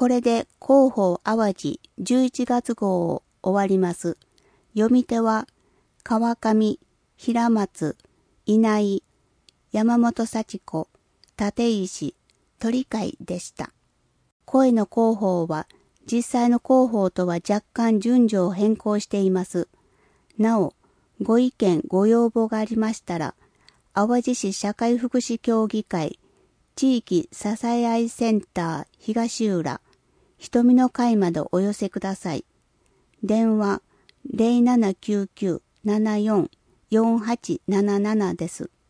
これで広報淡路11月号を終わります。読み手は川上、平松、稲井、山本幸子、立石、鳥海でした。声の広報は実際の広報とは若干順序を変更しています。なお、ご意見ご要望がありましたら、淡路市社会福祉協議会地域支え合いセンター東浦瞳の会までお寄せください。電話 0799-74-4877 です。